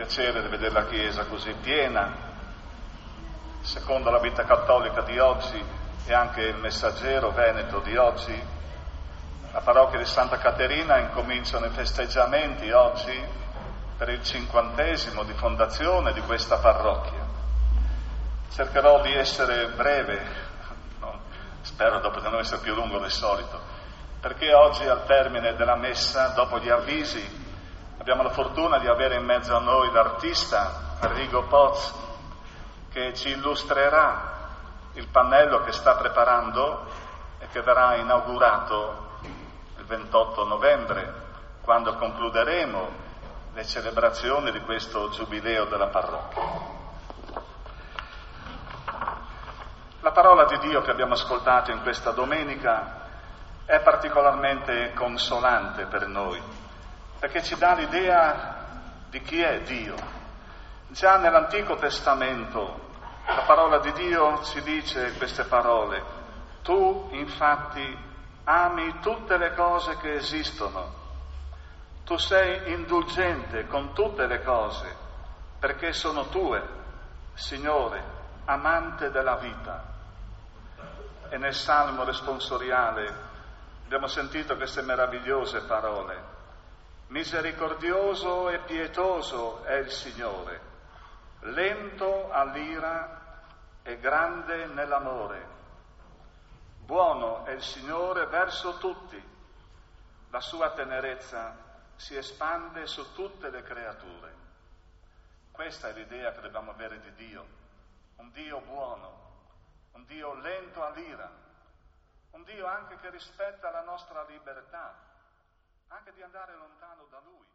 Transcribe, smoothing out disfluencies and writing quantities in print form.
piacere di vedere la Chiesa così piena, secondo la vita cattolica di oggi e anche il Messaggero Veneto di oggi. La parrocchia di Santa Caterina incominciano i festeggiamenti oggi per il 50° di fondazione di questa parrocchia. Cercherò di essere breve, spero dopo di non essere più lungo del solito, perché oggi al termine della messa, dopo gli avvisi, abbiamo la fortuna di avere in mezzo a noi l'artista Arrigo Poz, che ci illustrerà il pannello che sta preparando e che verrà inaugurato il 28 novembre, quando concluderemo le celebrazioni di questo giubileo della parrocchia. La parola di Dio che abbiamo ascoltato in questa domenica è particolarmente consolante per noi, perché ci dà l'idea di chi è Dio. Già nell'Antico Testamento la parola di Dio ci dice queste parole: tu infatti ami tutte le cose che esistono, tu sei indulgente con tutte le cose, perché sono tue, Signore, amante della vita. E nel Salmo responsoriale abbiamo sentito queste meravigliose parole: misericordioso e pietoso è il Signore, lento all'ira e grande nell'amore. Buono è il Signore verso tutti, la sua tenerezza si espande su tutte le creature. Questa è l'idea che dobbiamo avere di Dio, un Dio buono, un Dio lento all'ira, un Dio anche che rispetta la nostra libertà, anche di andare lontano da Lui.